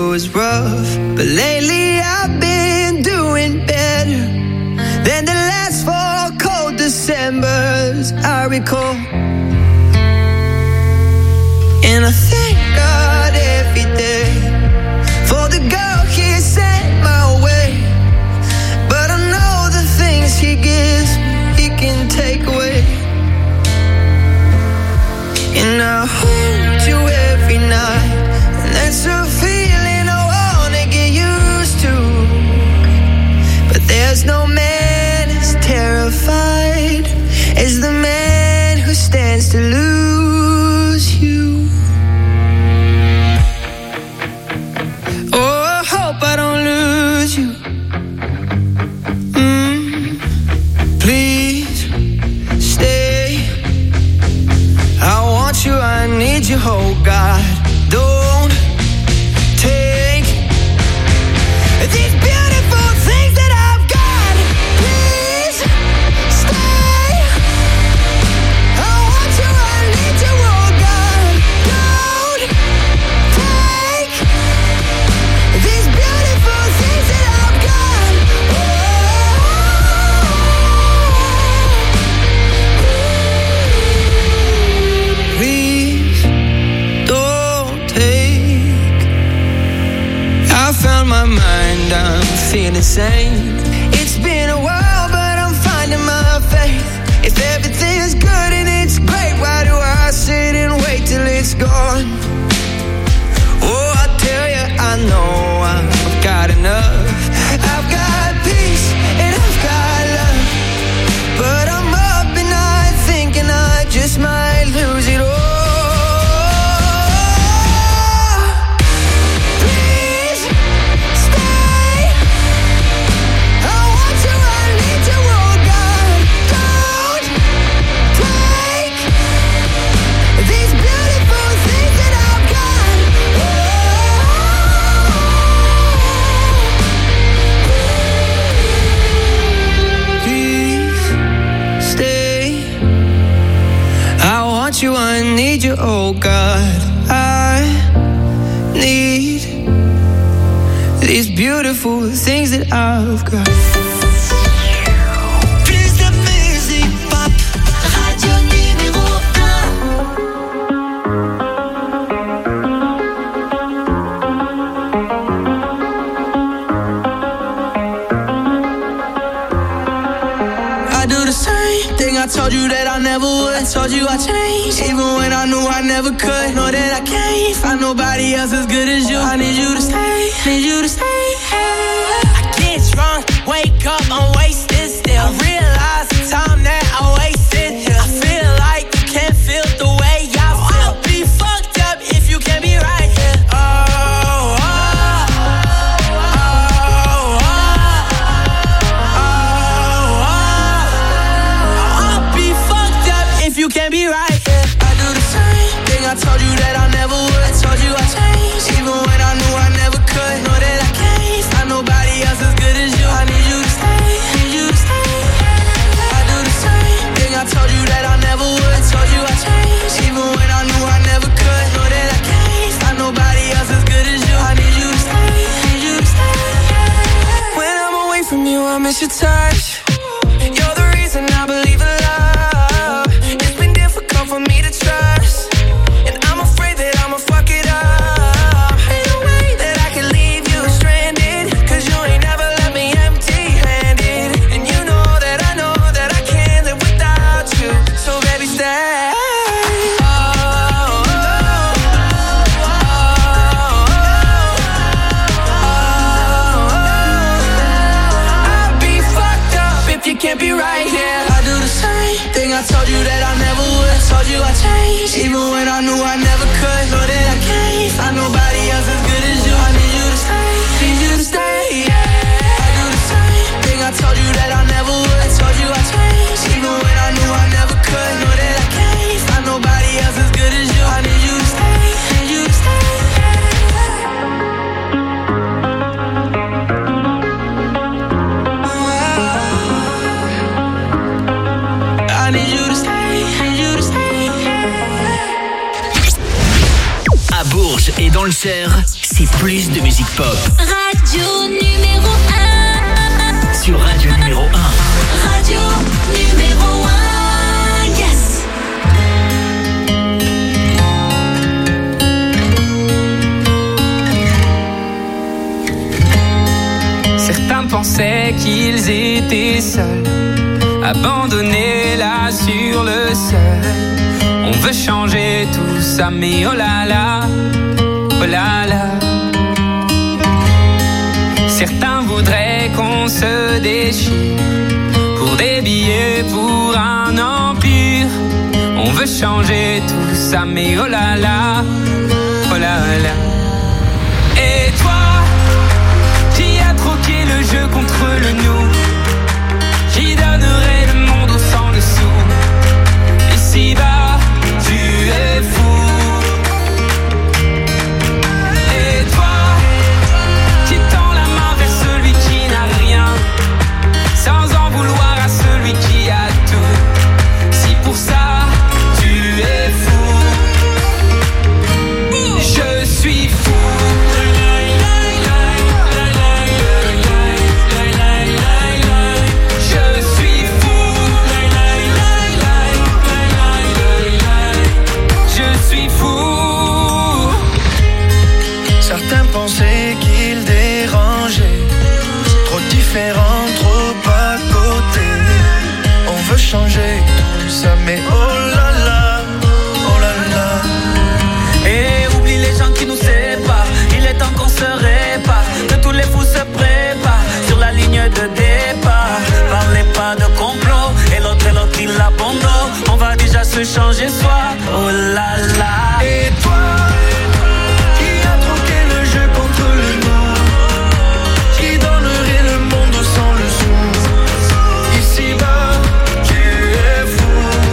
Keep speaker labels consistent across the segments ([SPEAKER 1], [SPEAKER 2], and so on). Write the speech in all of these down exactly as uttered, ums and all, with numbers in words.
[SPEAKER 1] was rough, but lately I've been doing better than the last four cold Decembers I recall. And I thank God every day for the girl He sent my way. But I know the things He gives me, He can take away. And I hold you every night, and that's a feeling I wanna get used to. But there's no man as terrified as the man who stands to lose you. Oh, I hope I don't lose you. Mm, please stay. I want you, I need you, oh God. Don't take these beautiful things that I've got. Please stay. I want you, I need you, oh God. Don't take these beautiful things that I've got. Please don't take. I found my mind, I'm feeling sane. It's been a while, but I'm finding my faith. If everything's good and it's great, why do I sit and wait till it's gone? Oh, I tell you, I know I've got enough. I've got peace and I've got love, but I'm up and I thinking I just might lose it all. Please stay. I want you, I need you, oh God. Don't take these beautiful things that I've got. Please stay. I want you, I need you, oh God. I need these beautiful things that I've got. Plus de musique pop, radio numéro un. I do the same thing I told you that I never would. I told you I changed, even when I knew I never could. Know that I can't find nobody else as good as you. I need you to stay, need you to stay. I get drunk, wake up, I'm wasted still. I realize the time that I wasted here. I feel like you can't feel the way I feel. I'll be fucked up if you can't be right here. Oh, oh, oh, oh, oh, oh. I'll be fucked up if you can't be right here. I do the same thing I told you that I never would. I told you I changed, even when I knew I never could. Know that I can't find nobody else as good as you. I need you to stay, need you to stay. I do the same thing I told you that I never would. I told you I changed, even when I knew I never could. Know that I can't find nobody else as good as you. I need you to stay, need you to stay. When I'm away from you, I miss your touch. You're the reason I believe in love. It's been difficult for me to trust, and I'm afraid that I'ma fuck it up. Ain't no way that I can leave you stranded, 'cause you ain't never left me empty-handed. And you know that I know that I can't live without you. So baby, stay. Oh, oh, oh, oh, oh. I'll be fucked up if you can't be right here. I do the same thing I told you that I never would. I told you I changed, even when I knew I never could. Know that I can't find nobody else as good as you. I need you to stay, need you to stay. Yeah. I do the same thing I told you that I never would. I told you I changed, even when I knew I never could. Know that I can't find nobody else as good as you. I need you to stay, need you to stay. I need you to stay, need you to stay.
[SPEAKER 2] À Bourges et dans le Cher, c'est plus de musique pop.
[SPEAKER 3] Radio numéro un.
[SPEAKER 2] Sur Radio numéro un.
[SPEAKER 3] Radio numéro un. Yes.
[SPEAKER 4] Certains pensaient qu'ils étaient seuls, abandonnés là sur le sol. On veut changer tout ça, mais oh là là, oh là là. Certains voudraient qu'on se déchire pour des billets, pour un empire. On veut changer tout ça, mais oh là là, oh là là. Et toi, qui a troqué le jeu contre le nous, qui donnerait le monde au sang dessous. Ici-bas, tu es fou. Et toi, qui tend la main vers celui qui n'a rien, sans en vouloir à celui qui a tout. Si pour ça, tu es fou, je suis fou.
[SPEAKER 5] Certains pensaient qu'ils dérangeaient, trop différents, trop à côté. On veut changer tout ça, mais oh là là, oh là là.
[SPEAKER 4] Et oublie les gens qui nous séparent, il est temps qu'on se répare, que tous les fous se préparent sur la ligne de départ. Parlez pas de complot, et l'autre et l'autre il abandonne. On va déjà se changer soi, oh là là.
[SPEAKER 5] Et toi, contre le nous, qui donnerait le monde sans le sou. Ici-bas, tu es fou.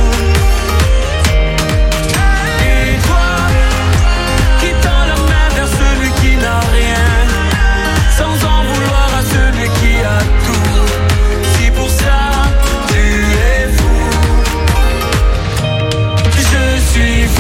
[SPEAKER 5] Et toi, qui tend la main vers celui qui n'a rien, sans en vouloir à celui qui a tout. Si pour ça, tu es fou, je suis fou.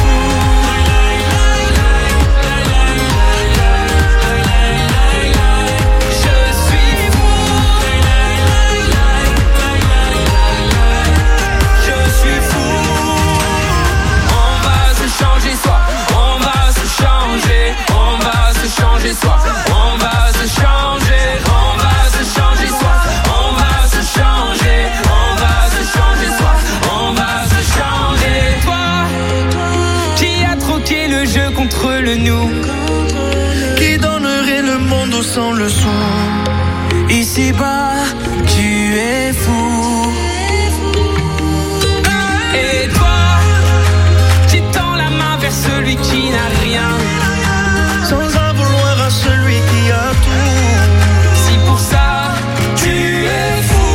[SPEAKER 5] Soi. On va se changer, on va se changer soi. On va se changer, on va se changer soi. On va se changer. Toi, qui a troqué le jeu contre le nous, qui donnerait le monde sans le sou.
[SPEAKER 4] Ici-bas, tu es fou. Et toi, qui tend la main vers celui qui n'a rien,
[SPEAKER 5] sans en vouloir à celui qui a tout.
[SPEAKER 4] Si pour ça, tu es fou,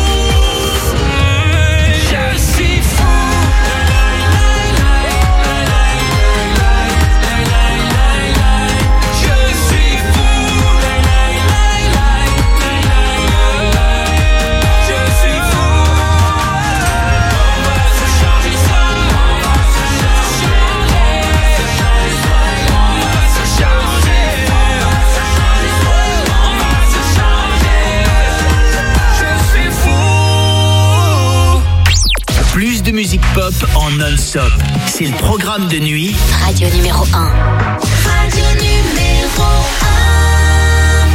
[SPEAKER 4] je suis fou. Je suis fou. Je suis fou. On va se changer ça. On va se changer. On va se changer.
[SPEAKER 2] Plus de musique pop en non-stop. C'est le programme de nuit.
[SPEAKER 3] Radio numéro un. Radio numéro un.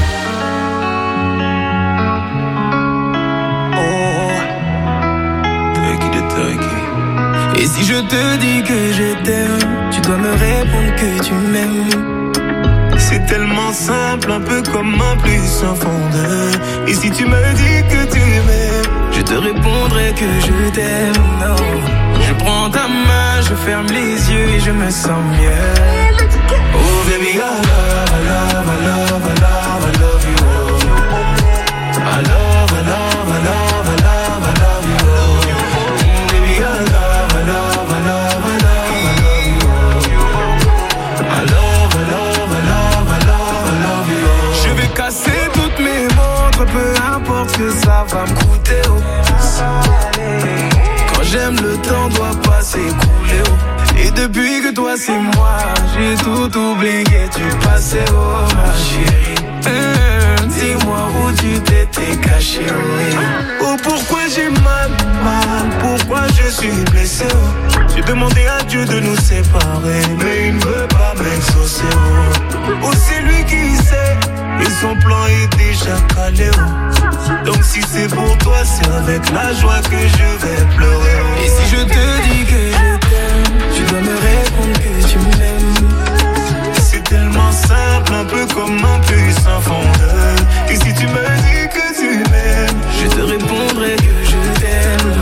[SPEAKER 5] Oh, take it, take it.
[SPEAKER 6] Et si je te dis que je t'aime, tu dois me répondre que tu m'aimes. C'est tellement simple, un peu comme un plus un fondeur. Et si tu me dis que tu m'aimes, je te répondrai que je t'aime. Non. Je prends ta main, je ferme les yeux et je me sens mieux. Oh baby, I love, I love, I love, I love, I love you. I love, I love, I love, I love, I love you. Mm, baby, I love, I love, I love, I love, I love you. I love, I love, I love, I love, I love you. Je vais casser toutes mes montres, peu importe ce que ça va me coûter. Oh. Quand j'aime, le temps doit pas s'écouler. Oh. Et depuis que toi c'est moi, j'ai tout oublié, tu passais oh ma chérie. Mmh, dis-moi où tu t'étais caché, oui. Oh pourquoi j'ai mal, mal, pourquoi je suis blessé, oh. J'ai demandé à Dieu de nous séparer, mais il ne veut pas m'exaucer, oh. Oh c'est lui qui sait, et son plan est déjà calé, oh. Donc si c'est pour toi, c'est avec la joie que je vais pleurer, oh. Et si je te dis que je t'aime, tu dois me répondre que tu m'aimes. C'est tellement simple, un peu comme un puissant fondeur. Et si tu me dis que tu m'aimes, je te répondrai que je t'aime.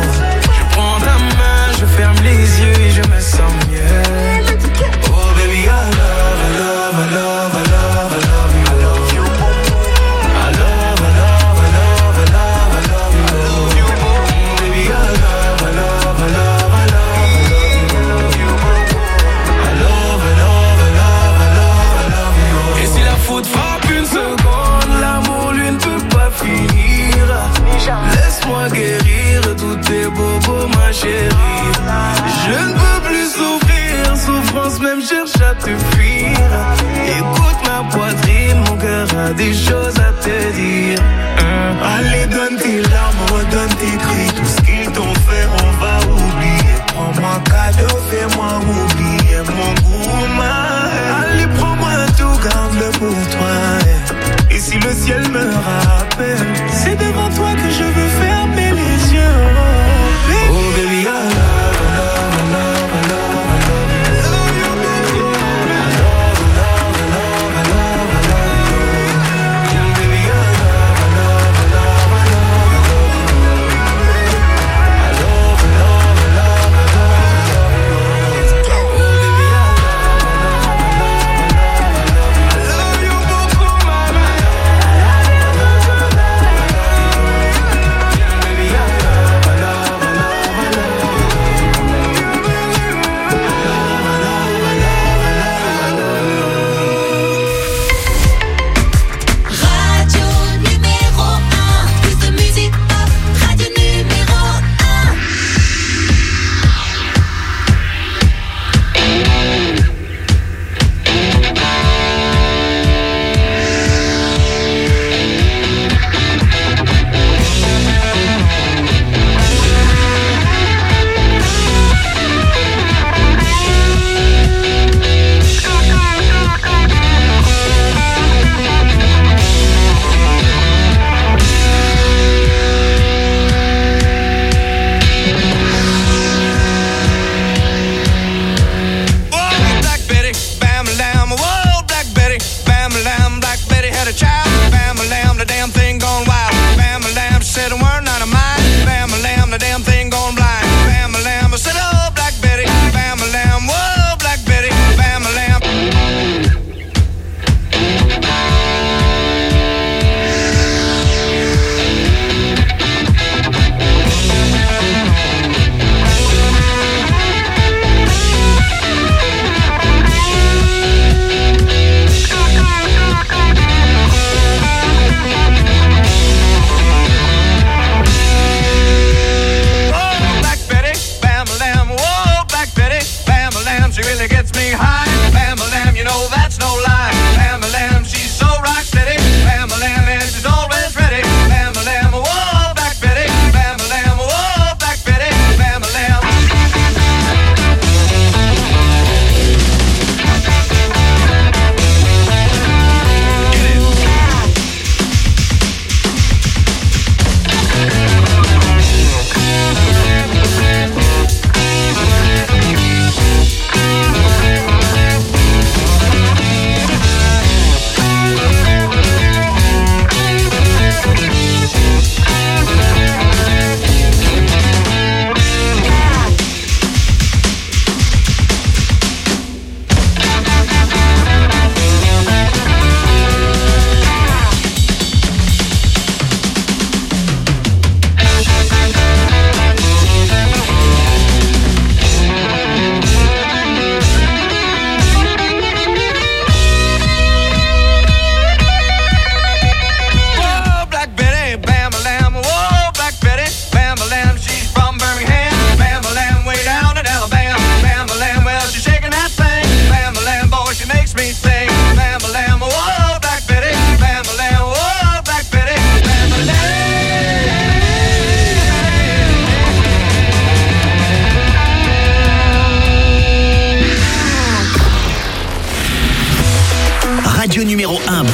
[SPEAKER 6] Je prends ta main, je ferme les yeux et je me sens mieux. Oh baby, I love, I love, I love, I love, I love you. I love you. I love, I love, I love, I love, I love you. I love you. Baby, I love, I love, I love, I love, I love you. I love, I love, I love, I love, I love you. Et si la faute frappe une seconde, l'amour lui ne peut pas finir. Laisse-moi guérir tous tes bobos, ma chérie. Je ne peux plus souffrir, souffrance même cherche à te fuir. Écoute ma poitrine, mon cœur a des choses à te dire. Hein? Allez, donne tes larmes, redonne tes cris. Tout ce qu'ils t'ont fait, on va oublier. Prends-moi cadeau, fais-moi oublier mon goût, ma. Allez, prends-moi tout, garde-le pour toi. Et si le ciel me rappelle, c'est devant toi que je veux fermer les yeux. Oh baby, I love, I love, I love, I love, I love you. I love, I love, I love, I love, I love you. Baby, I love, I love, I love, I love, I love you. I love, I love, I love, I love, I love you. Oh baby, I love, I love, I love, I love, I love you. I love you beaucoup, mama. I love, I love, I love, I love, I love you.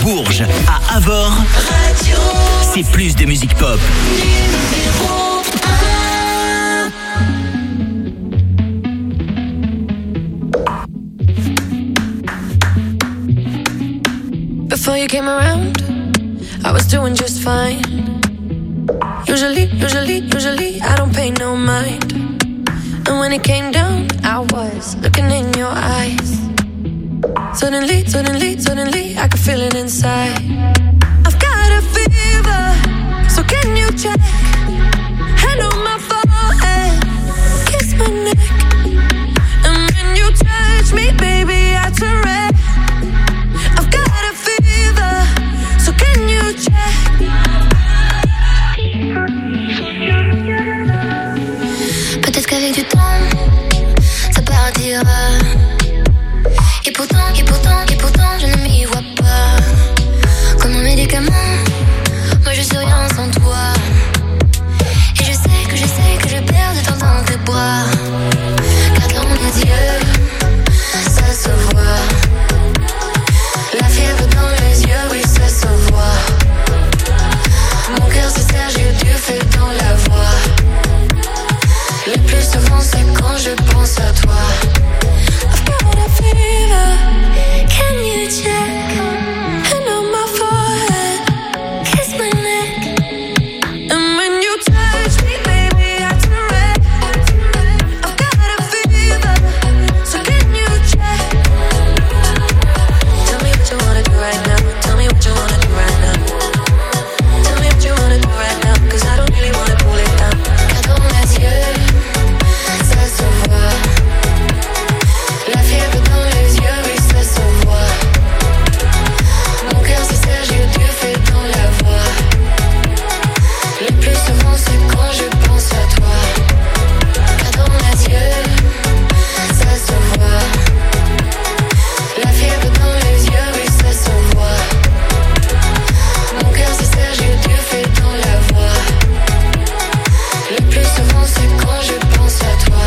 [SPEAKER 2] Bourges, à Avord, c'est plus de musique pop.
[SPEAKER 3] Numéro un.
[SPEAKER 7] Before you came around, I was doing just fine. Usually, usually, usually, I don't pay no mind. And when it came down, I was looking in your eyes. Suddenly, suddenly, suddenly, I could feel it inside. I've got a fever, so can you check? Hand on my forehead, kiss my neck. And when you touch me, baby, I turn red. I've got a fever, so can you check?
[SPEAKER 3] Peut-être qu'avec du temps, ça partira. Et pourtant, et pourtant, et pourtant, je ne m'y vois pas. Comme un médicament, moi je suis rien sans toi. Et je sais que je sais que je perds de temps dans tes bras. Car dans mes yeux, ça se voit. La fièvre dans les yeux, oui ça se voit. Mon cœur se serre, j'ai du feu dans la voix. Le plus souvent c'est quand je pense à toi. I've got a fever, can you check? Hand on my forehead, kiss my neck.
[SPEAKER 7] And when you touch me, baby, I turn red. I've got a fever, so can you check? Tell me what you wanna do right now. Tell me what you wanna do right now. Tell me what you wanna do right now, 'cause I don't really wanna pull it down.
[SPEAKER 3] Car dans mes yeux, ça se voit. La fièvre dans les yeux, oui ça se voit. Mon cœur se serre, j'ai du feu dans la voix. Le plus souvent c'est quand je pense à toi. Car dans mes yeux, ça se voit. La fièvre dans les yeux, oui ça se voit. Mon cœur se serre, j'ai du feu dans la voix. Le plus souvent c'est quand je pense à toi.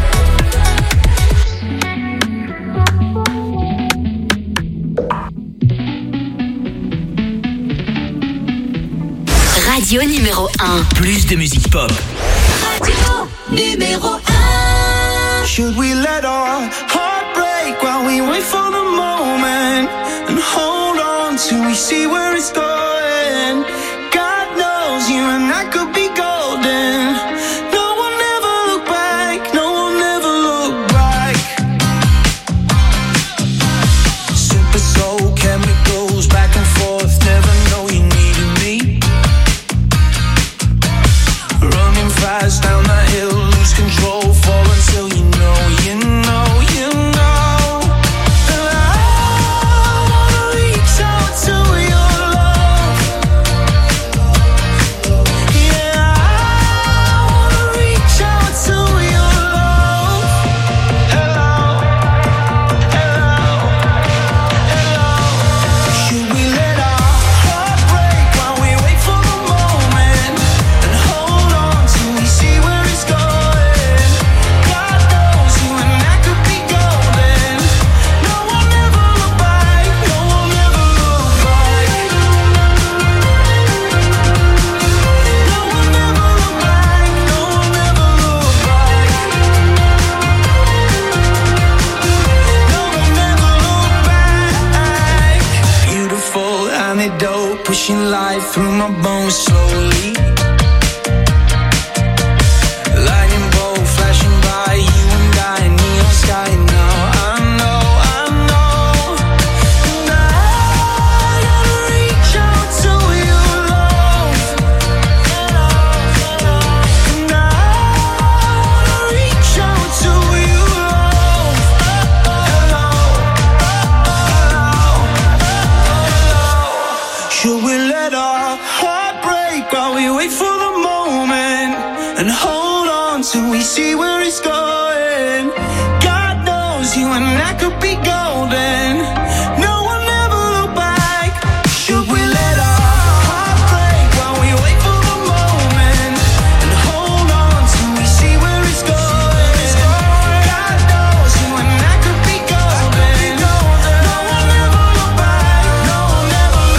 [SPEAKER 3] Radio numéro un.
[SPEAKER 2] Plus de musique pop.
[SPEAKER 3] Radio numéro un.
[SPEAKER 6] Should we let our heart break while we wait for the moment and hold on till we see where it's going? God knows you and I could be golden. No one ever look back, no one ever look back. Super soul chemicals back and forth, never know you needed me. Running fast down that hill, lose control, fall until you know, you know, you know. And I wanna reach out to your love. Yeah, I wanna reach out to your love. Hello, hello, hello. Should we let our heart break while we wait for the moment and hold on till we see where it's going? God knows you and I could be golden. No one ever look back, no one ever look back. No one ever look back, no one ever look back. No one ever look back. Beautiful antidote, pushing life through my bones slowly. Lightning bolt flashing by, you and I, neon sky now. I know, I know. And I gotta reach out to your love. And I wanna reach out to your love. Hello, hello. Should we let our heart break while we wait for the moment and hold on till we see where it's going? God knows you and I could be golden. No one ever look back. Should we let our heart break while we wait for the moment and hold on till we see where it's going? God knows you and I could be golden. No one ever look back. No one ever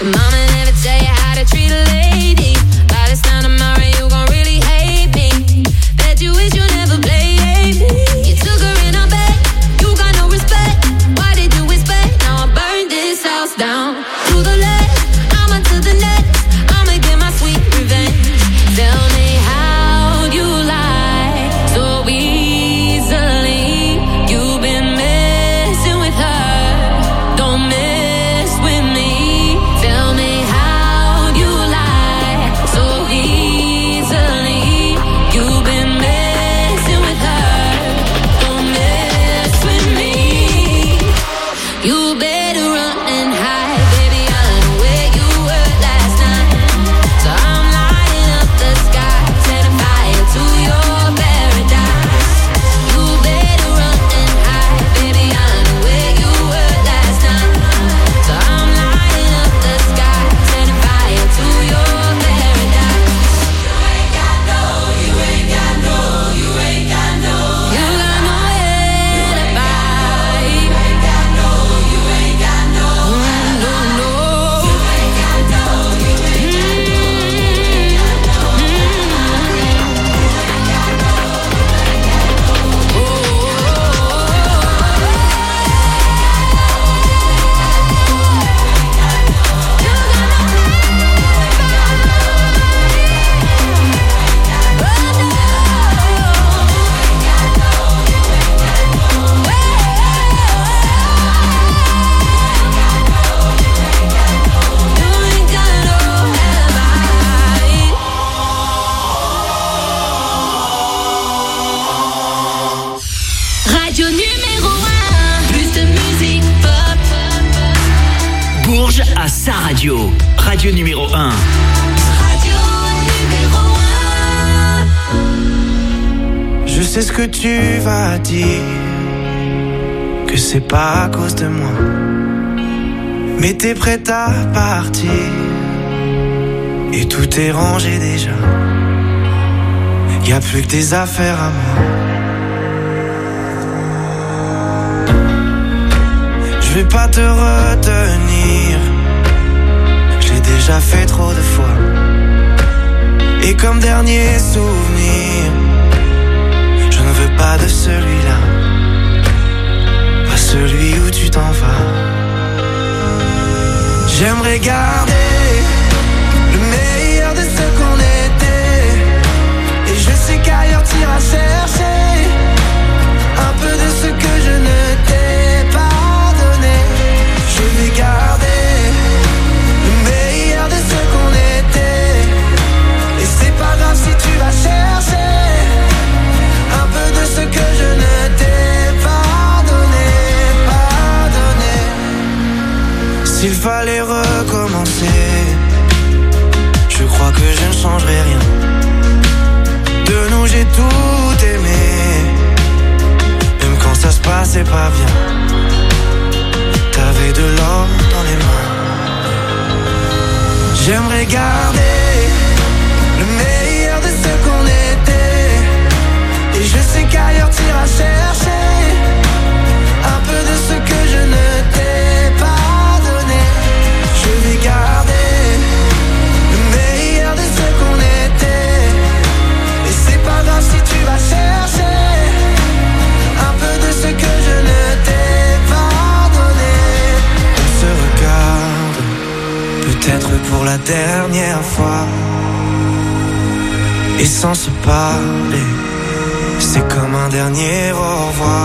[SPEAKER 7] Mama never tell you how to treat a lady. By this time tomorrow you gon' really hate me. Bet you wish you never played me. You took her in her bed, you got no respect. Why did you expect? Now I burned this house down. To the left, I'm onto the next. I'ma get my sweet revenge. Tell me how you lie so easily. You've been messing with her. Don't mess with me. Tell me how you lie so easily. You've been messing with her. Don't mess with me. You better run and hide, baby. I know where you were last night. So I'm lighting up the sky, setting fire to your paradise. You better run and hide, baby. I know where you were last night. So I'm lighting up the sky, setting fire to your paradise. You ain't got no, you ain't got no, you ain't got no, you got no alibi. You ain't got no, you ain't got no, no, no. You ain't got no, you ain't got no, you ain't Radio numéro un, plus de musique pop.
[SPEAKER 2] Bourges à sa radio. Radio numéro un.
[SPEAKER 7] Radio numéro un.
[SPEAKER 6] Je sais ce que tu vas dire, que c'est pas à cause de moi. Mais t'es prête à partir, et tout est rangé déjà. Y a plus que tes affaires à moi. Je vais pas te retenir, j'ai déjà fait trop de fois. Et comme dernier souvenir, je ne veux pas de celui-là, pas celui où tu t'en vas. J'aimerais garder le meilleur de ce qu'on était, et je sais qu'ailleurs t'iras chercher un peu de ce que je ne t'ai pas donné. Je vais garder le meilleur de ce qu'on était, et c'est pas grave si tu vas chercher un peu de ce que je ne t'ai pas donné, pas donné. S'il fallait recommencer, je crois que je ne changerai rien. De nous j'ai tout aimé, même quand ça se passait pas bien. T'avais de l'or dans les mains. J'aimerais garder le meilleur de ce qu'on était, et je sais qu'ailleurs t'iras chercher un peu de ce que je ne t'ai pas donné. Je vais garder le meilleur de ce qu'on était, et c'est pas grave si tu vas chercher un peu de ce que je ne t'ai pas donné. On se regarde, peut-être pour la dernière fois, et sans se parler, c'est comme un dernier au revoir.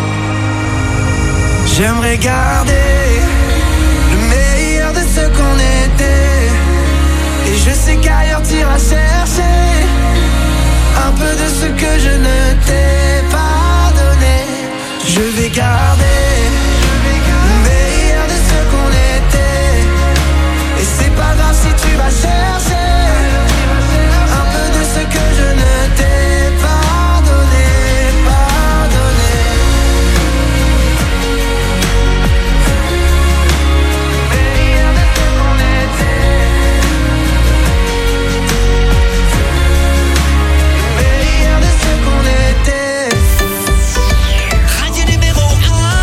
[SPEAKER 6] J'aimerais garder le meilleur de ce qu'on était, et je sais qu'ailleurs t'iras chercher un peu de ce que je ne t'ai pas donné. Je vais garder le meilleur de ce qu'on était, et c'est pas grave si tu vas chercher un peu de ce que je ne t'ai pas donné, pas donné. Le meilleur de ce qu'on était, le meilleur de ce qu'on était.
[SPEAKER 2] Radio numéro un.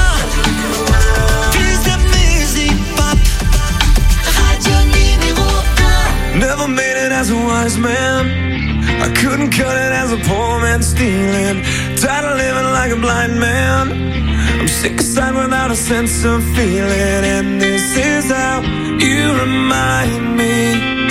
[SPEAKER 6] made it as a wise man. I couldn't cut it as a poor man stealing. Tired of living like a blind man. I'm sick aside without a sense of feeling. And this is how you remind me.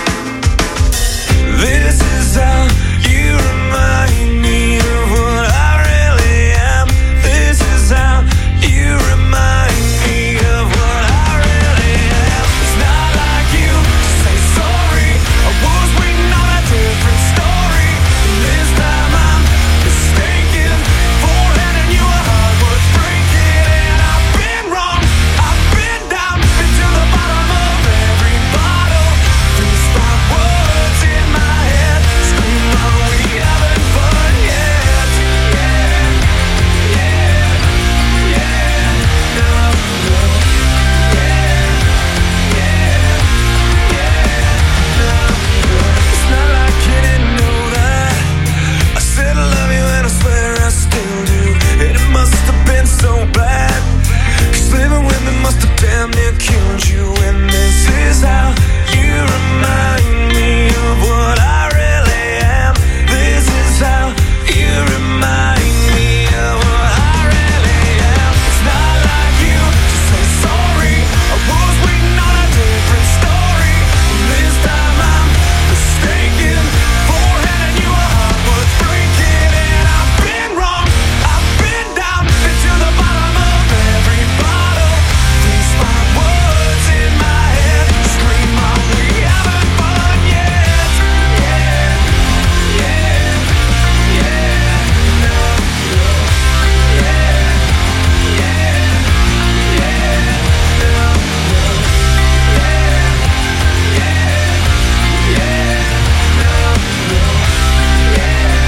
[SPEAKER 6] This is how you remind me of what I really am. This is how you remind me of what I really am. It's not like you to say sorry. I was waiting on a different story. This time I'm mistaken for handing you a heart worth breaking. And I've been wrong, I've been down, been to the bottom of every bottle. These five words in my head scream, are we having fun yet? Yeah, yeah, yeah, no, no. Yeah, yeah, yeah, no, no. It's not like you didn't know that I said I love you and I swear I still do. And it must have been so bad, 'cause living with me must have damn near killed you. And this is how you remind me of what I really am. This is how you remind me of what I really am. It's not like you to say sorry. I was waiting on a different story. This time I'm mistaken for handing you a heart worth breaking. And I've been wrong, I've been down, been to the bottom of every bottle. These five words in my head scream, are we having fun yet? Yeah, yeah, yeah, no, no. Yeah, yeah, yeah, no, no. Yeah, yeah, yeah, no, no. Yeah,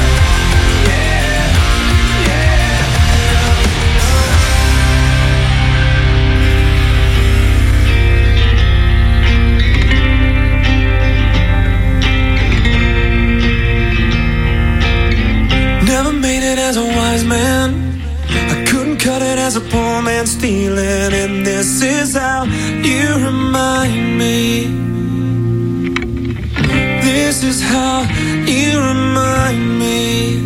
[SPEAKER 6] yeah, Never made it as a wise man. I couldn't cut it as a poor man stealing. And this is how you remind me. This is how you remind me.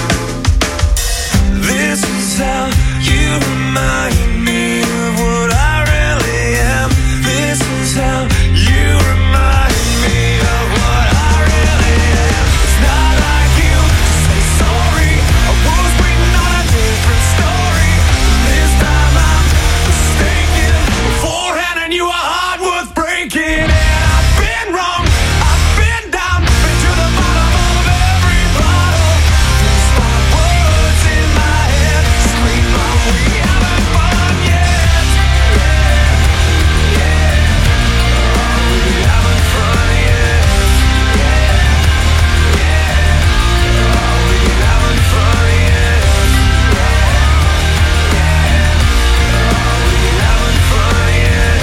[SPEAKER 6] This is how you remind me of what I really am. This is how you remind me of what I really am. It's not like you to say sorry. I was waiting on a different story. This time I'm mistaken for handing you a heart worth breaking. And I've been wrong, I've been down, been to the bottom of every bottle. These five words in my head scream, are we having fun yet? Yeah, yeah, are we having fun yet? Yeah, yeah, are we having fun yet? Yeah, yeah, are we having fun yet?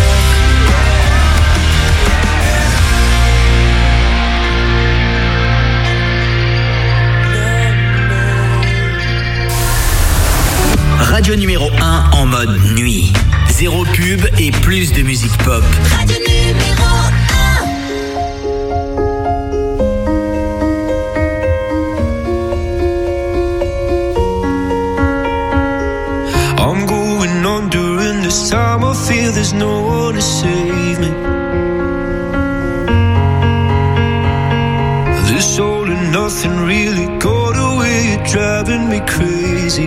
[SPEAKER 2] Radio numéro un en mode nuit. Zéro pub et plus de musique pop.
[SPEAKER 3] Radio numéro un.
[SPEAKER 6] I'm going on during this time. I feel there's no one to save me. This all and nothing really got away. You're driving me crazy.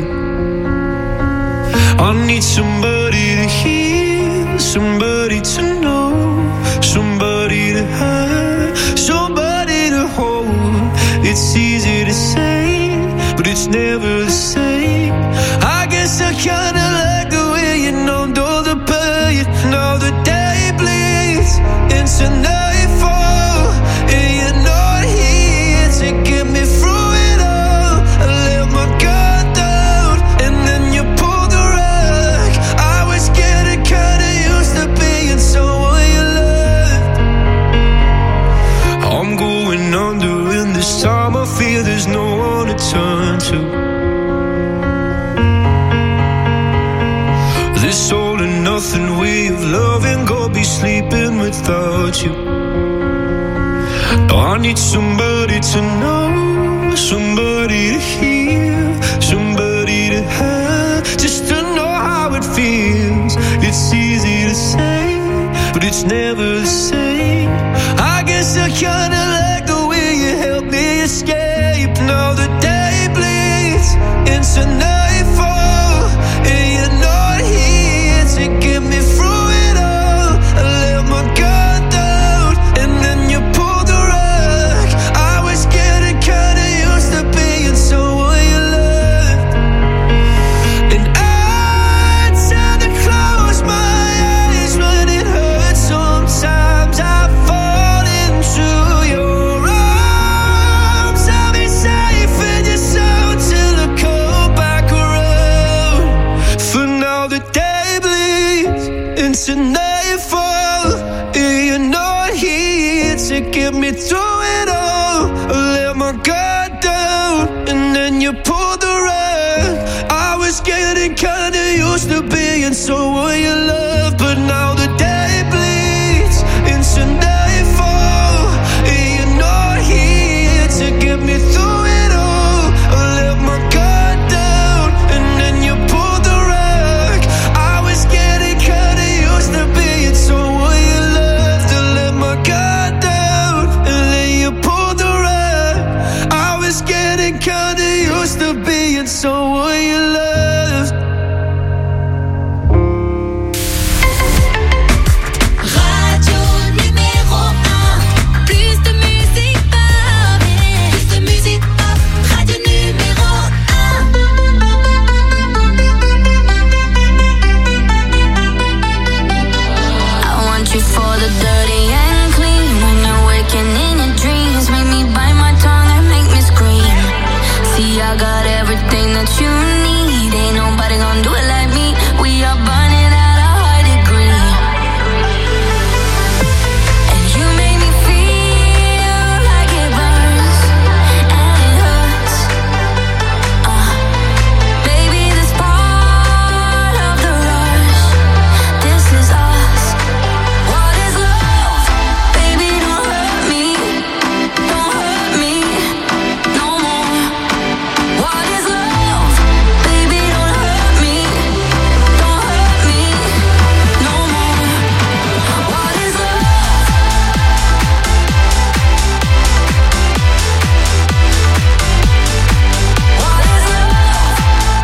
[SPEAKER 6] I need somebody to hear, somebody to know, somebody to have, somebody to hold. It's easy to say, but it's never the same. I guess I kinda like the way you numbed all the pain. Now the day bleeds into nightfall, and you're not here to get me through it all. I let my guard down, and then you pulled the rug. I was getting kinda used to being someone you loved. I'm going under, and this time I feel there's no one to turn to. This all and nothing way of loving, go be sleeping without you. Now I need somebody to know, somebody to hear, somebody to have, just to know how it feels. It's easy to say, but it's never the same. I guess I kinda like the way you help me escape. Now the day bleeds into nightfall, and you're not here to get me through it all. I let my guard down, and then you pulled the rug. I was getting kinda used to being someone you loved, and I tend to close my eyes when it hurts. Sometimes I fall into your arms. I'll be safe in your soul till I come back around. For now the day bleeds into nightfall, and you're not here to get me through it all. I let my guard down, and then you pulled the rug. I was getting kinda used to being someone you love, but now the day bleeds into nightfall, and you're not here to get me through it all. I let my guard down, and then you pulled the rug. I was getting kinda used to being someone you loved. I let my guard down, and then you pulled the rug. I was getting kinda used to being someone you loved.
[SPEAKER 3] Radio numéro un. Plus de musique pop. Plus de musique pop. Radio numéro un. I want you for the dirty and clean. When you're waking in your dreams, make me bite my tongue and make me scream. See, I got everything that you need. Ain't nobody gonna do it like me. We are burning at a high degree. And you make me feel like it burns and it hurts. Uh, baby, this part of the rush. This is us. What is love? Baby, don't hurt me. Don't hurt me no more. What is love? Baby, don't hurt me. Don't hurt me no more. What is love? What is love?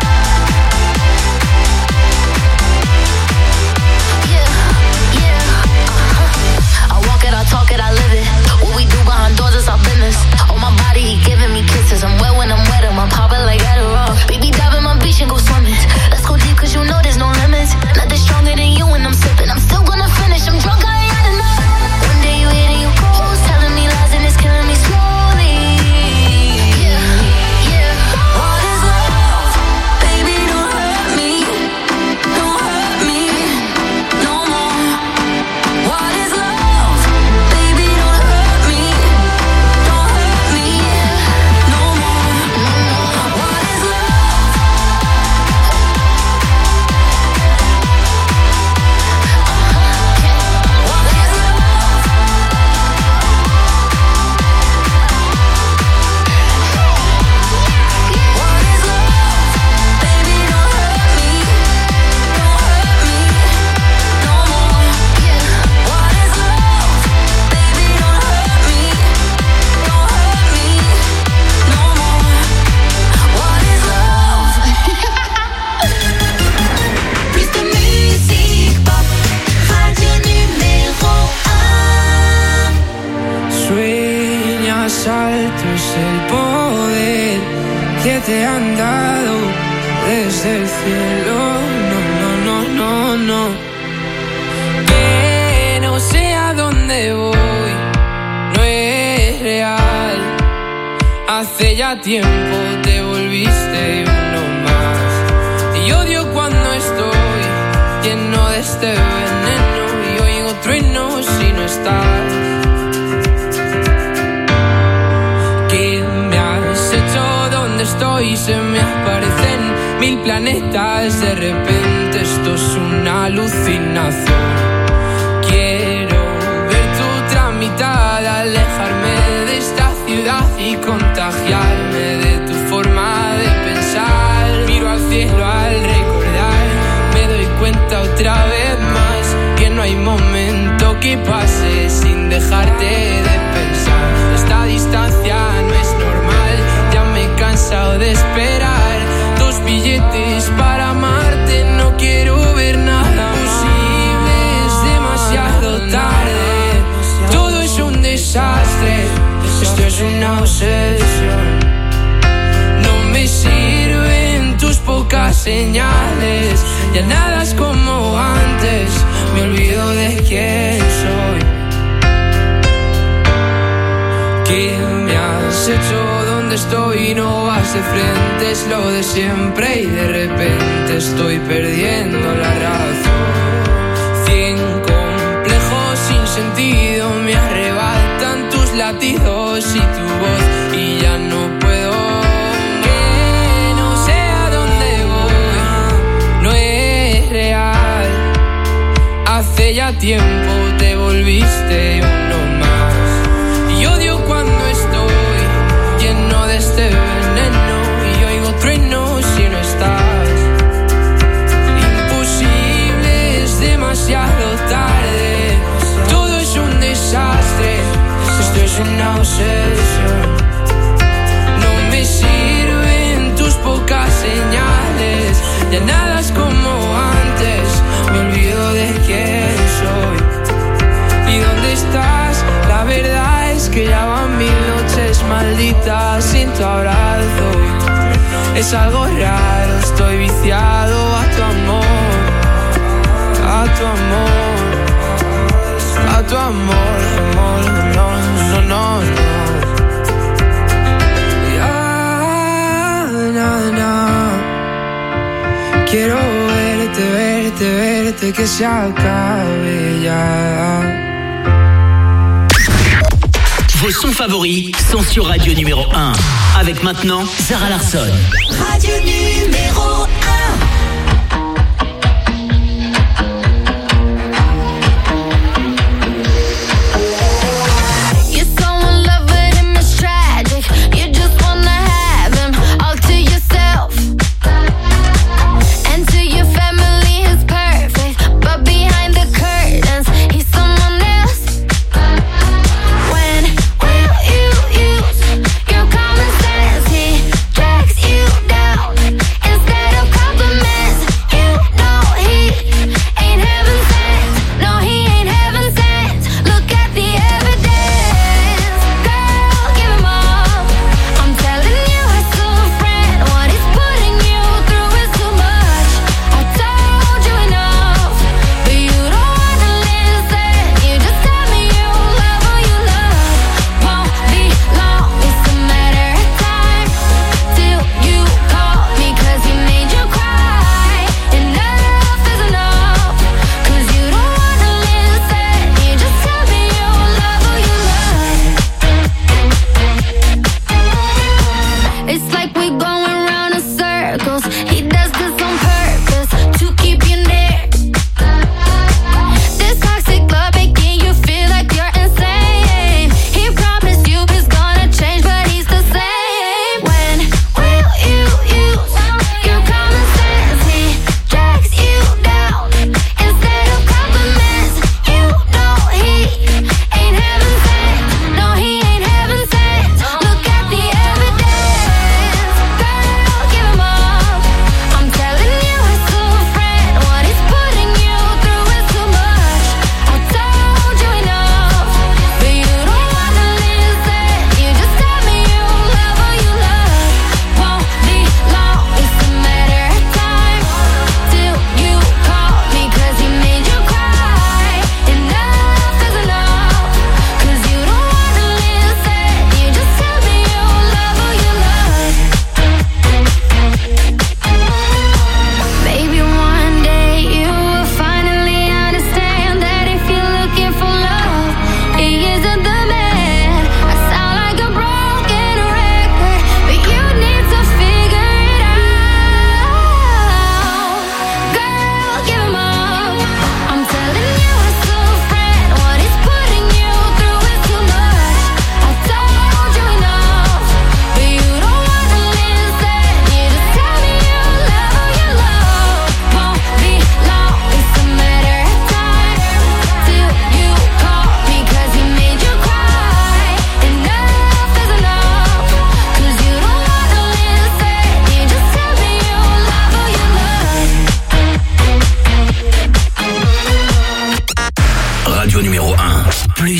[SPEAKER 3] Yeah, yeah, uh-huh. I walk it, I talk it, I live it. What we do behind doors is our business. On my body, he giving me kisses. I'm wet when I'm wet, I'm popping like Adderall. Baby, dive in my beach and go swimming. Let's go deep, cause you know there's no limits. Nothing stronger than you when I'm sipping. I'm still gonna finish, I'm drunk, I ain't had enough. One day you hit and you close, telling me lies and it's killing me slowly. Yeah, yeah. What is love? Baby, don't hurt me. Don't hurt me no more. What is love? Baby, don't hurt me. Don't hurt me no more. What is love? What is love? What is love? Baby, don't hurt me. Don't hurt me no more. What is love? Baby, don't hurt me. Don't hurt me no more. What is love? Plus de musique pop. Radio numéro un.
[SPEAKER 4] Sueñas alto es el poder que te han dado desde el cielo. No, no, no, no, no. Que no sé a dónde voy, no es real. Hace ya tiempo te volviste uno más. Y odio cuando estoy lleno de este veneno y oigo truenos si no estás. ¿Qué me has hecho? ¿Dónde estoy? Se me aparecen mil planetas. De repente esto es una alucinación. Quiero ver tu otra mitad, alejarme de y contagiarme de tu forma de pensar. Miro al cielo al recordar, me doy cuenta otra vez más que no hay momento que pase sin dejarte de pensar. Esta distancia no es normal, ya me he cansado de esperar. Dos billetes para amarte, no quiero ver nada posible, es demasiado tarde. Todo es un desastre, esto es una obsesión. No me sirven tus pocas señales, ya nada es como antes, me olvido de quién soy. ¿Qué me has hecho? ¿Dónde estoy? No vas de frente, es lo de siempre y de repente estoy perdiendo la razón. Cien complejos sin sentido me arrebatan tus latidos y tu voz y ya no puedo. Que no sé a dónde voy, no es real. Hace ya tiempo te volviste uno más y odio cuando estoy lleno de este veneno y oigo truenos si no estás. Imposible, es demasiado tarde, todo es un desastre, esto es una obsesión. No me sirven tus pocas señales, ya nada es como antes, me olvido de quién soy. ¿Y dónde estás? La verdad es que ya van mil noches malditas sin tu abrazo. Es algo raro, estoy viciado a tu amor, a tu amor, a tu amor, amor, no, no, no, no. Ya, no, no. Quiero verte, verte, verte, que se acabe ya.
[SPEAKER 2] Vos sons favoris sont sur Radio numéro un. Avec maintenant, Zara Larsson.
[SPEAKER 8] Radio numéro un.
[SPEAKER 3] Your common sense, he drags you down instead of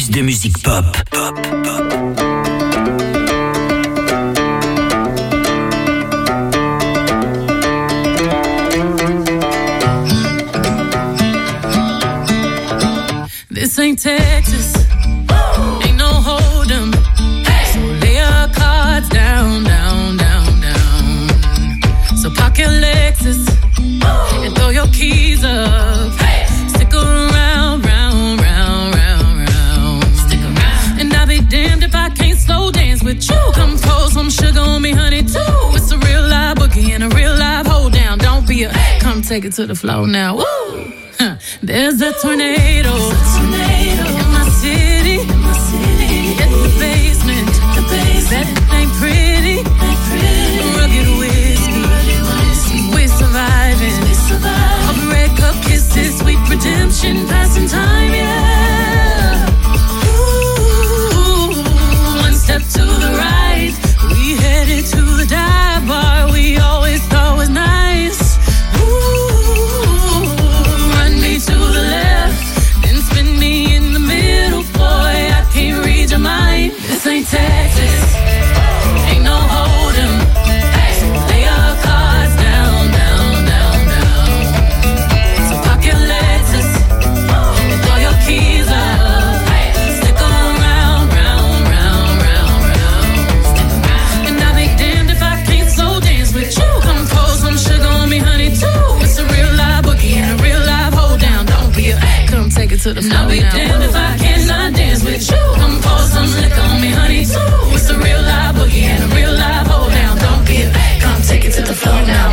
[SPEAKER 2] plus de musique pop. Pop, pop.
[SPEAKER 9] This ain't Texas, ain't no hold'em. So lay your cards down, down, down, down. So park your Lexus and throw your keys up. Stick around, round, round, round, round. Stick around. And I'll be damned if I can't slow dance with you. Come pour some sugar on me, honey, too. It's a real live boogie and a real live hold down. Don't be a, come take it to the floor now. Woo! Huh. There's a tornado, a tornado in my city, in my city. In the basement, the basement. That ain't pretty, ain't pretty. Rugged whiskey, rugged whiskey. We're surviving, we survive. Of red cup kisses, sweet redemption, passing time, yeah. Ooh, one step to the right, we headed to the dive bar we always thought was nice. To the left, then spin me in the middle, boy, I can't read your mind. This ain't Texas, ain't no hold'em. So lay your cards down, down, down, down. So park your Lexus and throw your keys up. Stick around, round, round, round, round. And I'll be damned if I can't slow dance with you. Come pour some sugar on me, honey, too. It's a real live boogie and a real live hold down. Don't be a, come take it to the floor. I'll be damned if I cannot dance with you. Come pour some liquor on me, honey, too. It's a real live boogie and a real live hold down. Don't be a, come take it to the floor now.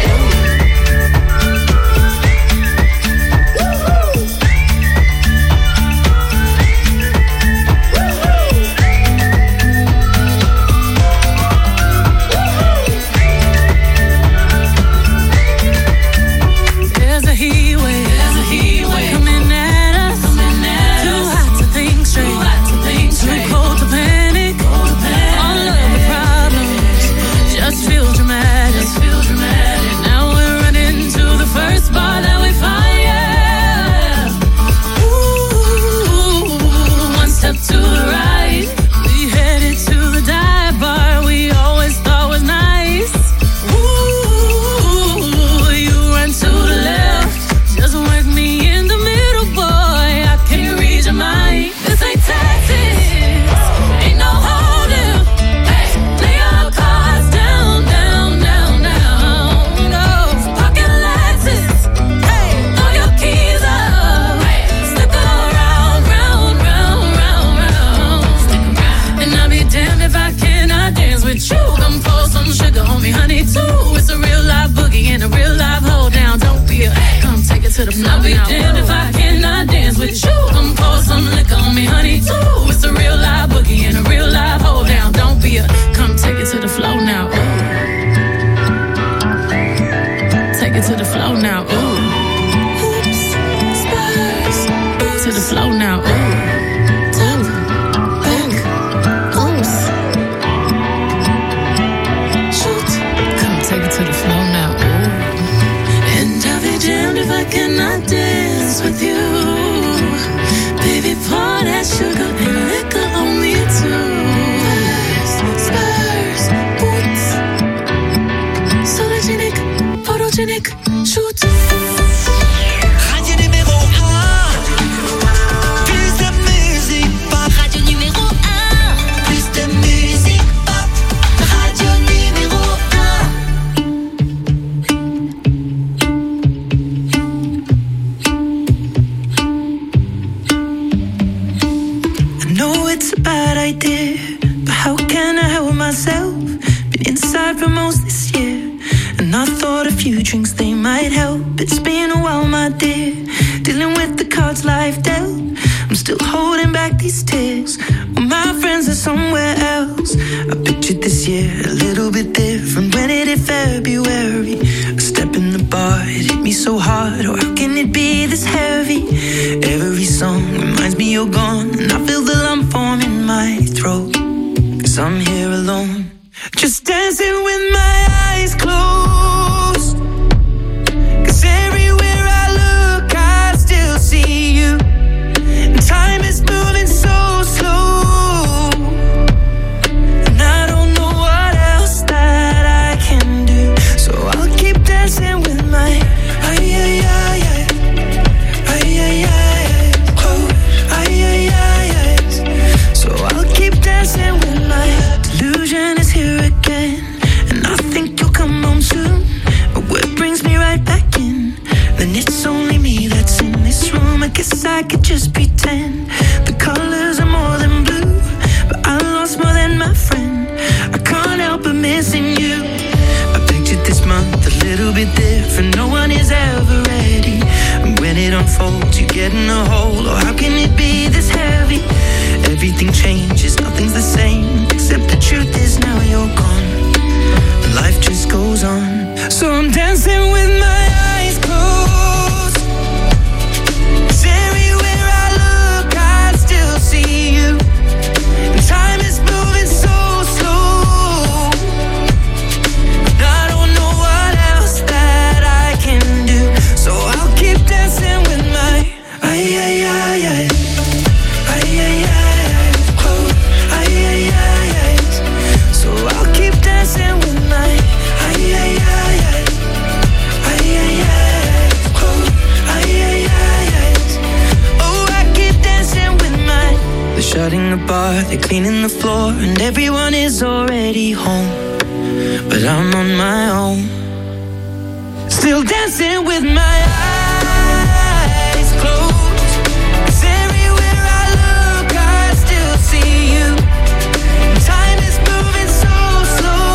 [SPEAKER 9] I'll be damned if I cannot dance with you. Come pour some liquor on me, honey, too. It's a real live boogie and a real live hold down. Don't be a, come take it to the floor now. Ooh. Take it to the floor now. Ooh. Oops, spurs. To the floor now. Ooh. Ooh. Back. Oops. Shoot. Come take it to the floor now. Ooh. And I'll be damned if I cannot dance with you. Baby, pour that sugar and liquor on me too. Spurs, boots, sologenic, photogenic, shoot.
[SPEAKER 8] Radio numéro un. Plus de musique pop. Radio numéro un. Plus de musique pop. Radio numéro un. I know it's a bad idea, but how can I help myself? Been inside for most this year, and I thought a few drinks they might help. It's been a while, my dear, dealing with the cards life dealt. I'm still holding back these tears, well, my friends are somewhere else. I pictured this year a little bit different. When it hit February, a step in the bar, it hit me so hard. Oh, how can it be this heavy? Every song reminds me you're gone, and I feel the lump form in my throat, 'cause I'm here alone, just dancing with my eyes closed. 'Cause everywhere I look, I still see you. And time is moving so slow. car, they're cleaning the floor, and everyone is already home. But I'm on my own, still dancing with my eyes closed. 'Cause everywhere I look, I still see you. Time is moving so slow.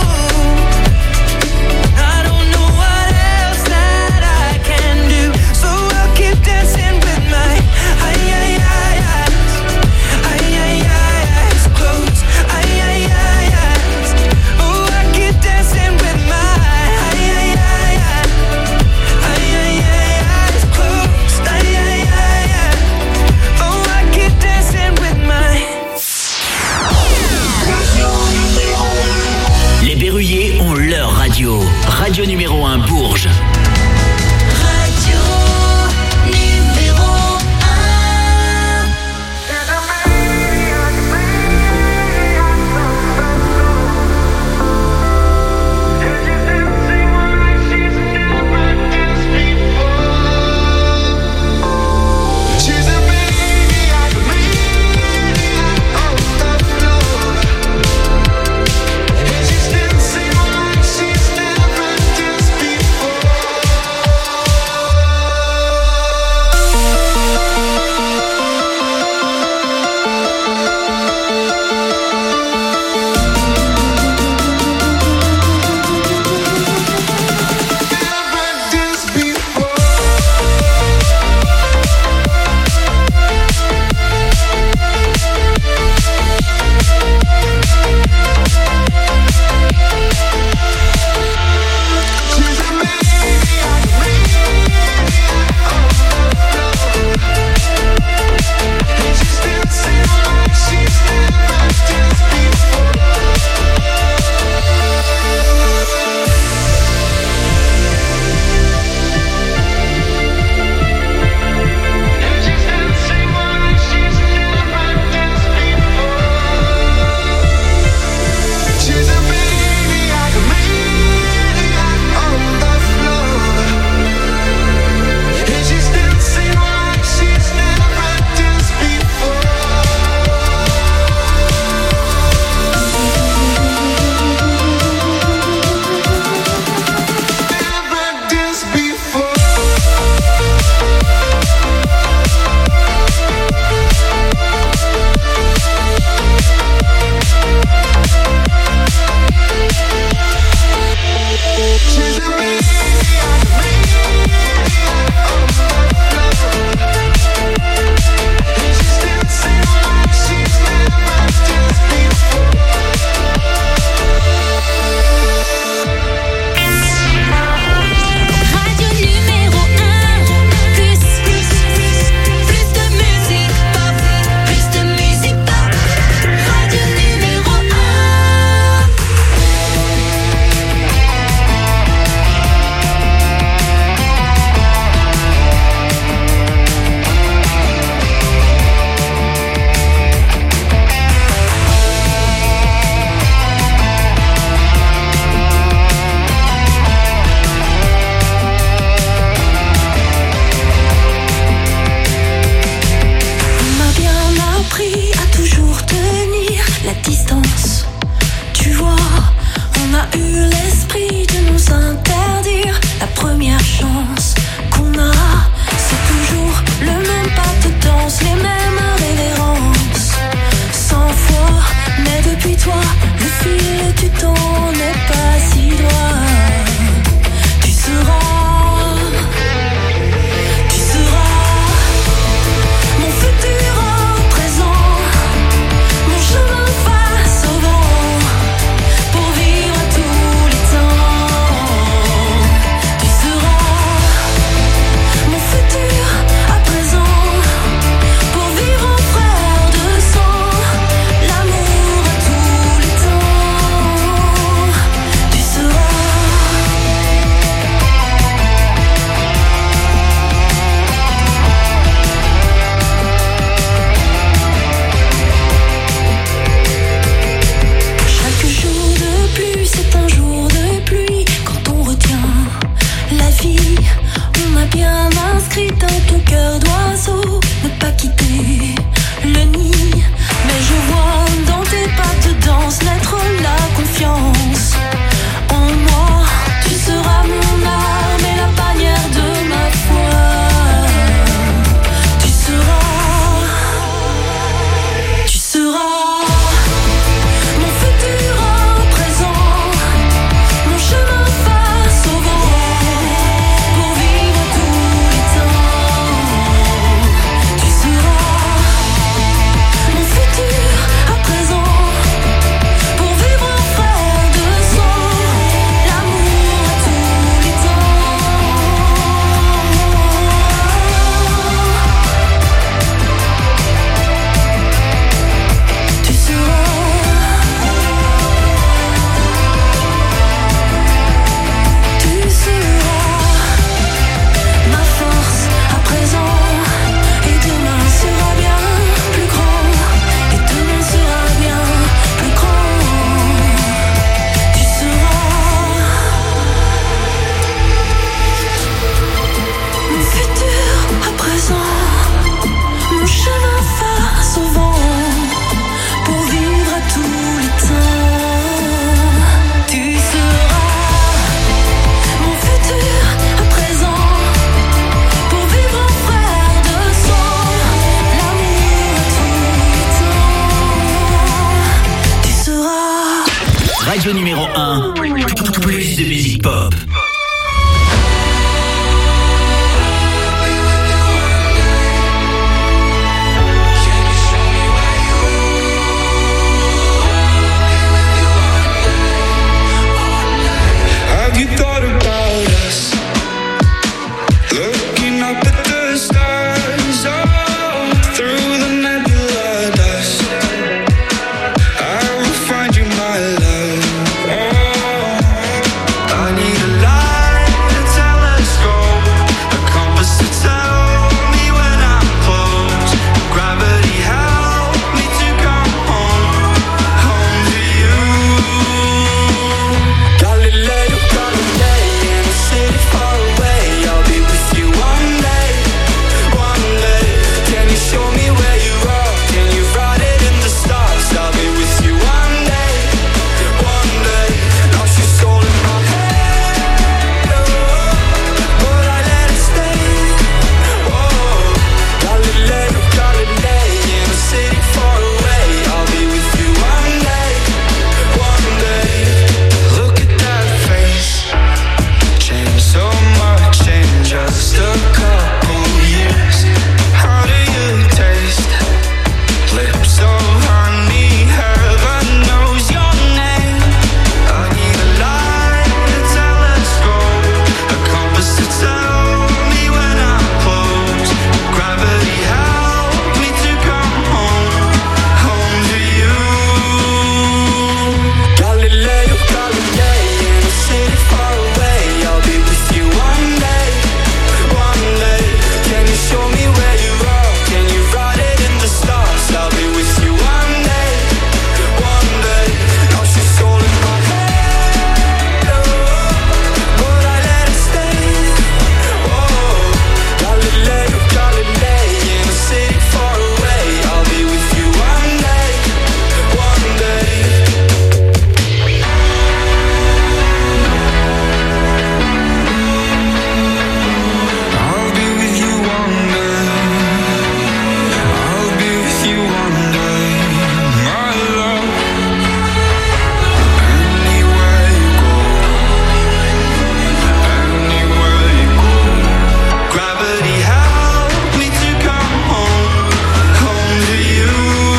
[SPEAKER 8] I don't know what else that I can do, so I'll keep dancing with my ay ay ay eyes, ay ay ay eyes closed, ay ay ay eyes. Oh, I keep dancing with my ay ay ay ay ay ay eyes closed, ay ay ay ay. Oh, I keep dancing with my.
[SPEAKER 2] Les Berruyers ont leur radio. Radio numéro un Bourges.
[SPEAKER 3] Radio numéro un. L'amour à tous les temps, tu seras
[SPEAKER 2] radio numéro un, plus de musique pop.
[SPEAKER 10] Have you thought about us? Looking up at the stars, oh, through the nebula dust. I will find you, my love. Oh, I need a light, a telescope, a compass to tell me when I'm close. Gravity help me to come home, home to you. Galileo, Galilei, in a city far away. I'll be with you one day, one day. Can you show me where you are? Can you write it in the stars? I'll be with you one day, one day. Now she's all in my head, oh, but I let it stay. Oh, Galileo, Galilei, in a city far away. I'll be with you one day, one day. Look at that face, changed so much in just a couple years. How do you taste? Lips so honey, heaven knows your name. I need a light, a telescope, a compass to tell me when I'm close. Gravity help me to come home, home to you. Galileo, Galilei, in a city far away. I'll be with you one day, one day. Can you show me where you are? Can you write it in the stars? I'll be with you one day, one day. Now she's all in my head, oh, but I let it stay. Oh, Galileo, Galilei, in a city far away. I'll be with you one day, one day. I'll be with you one day. I'll be with you one day, my love. Anywhere you go, anywhere you go. Gravity help me to come home, home to you.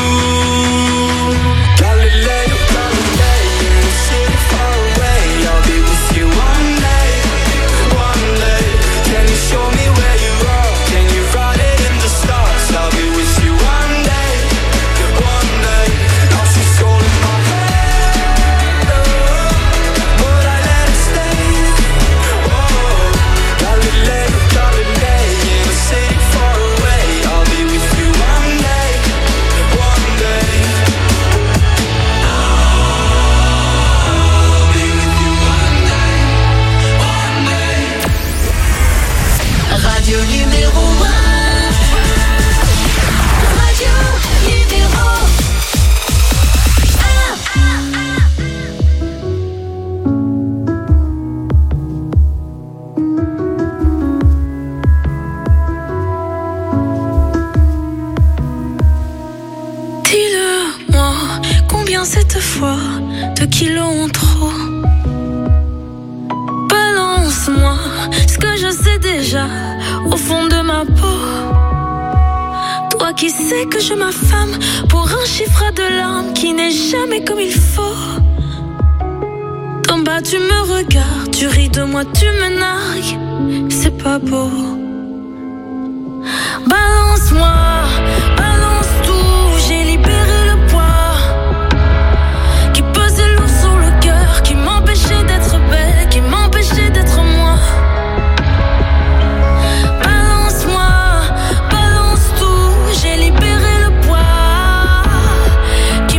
[SPEAKER 10] Galileo, Galilei, in a city far away. I'll be with you one day, one day. Can you show me where you are? Can you write it in the stars? I'll be with you one day, one day. Now she's all in my head, oh, but I let it stay. Oh, Galileo, Galilei, in a city far away. I'll be with you one day, one day. I'll be with you one day, one day.
[SPEAKER 7] Radio numéro un. Radio numéro un. Dis-le-moi, combien cette fois de kilos en trop? Balance-moi ce que je sais déjà au fond de ma peau. Toi qui sais que je m'affame pour un chiffre de larmes qui n'est jamais comme il faut. D'en bas tu me regardes, tu ris de moi, tu me nargues. C'est pas beau. Balance-moi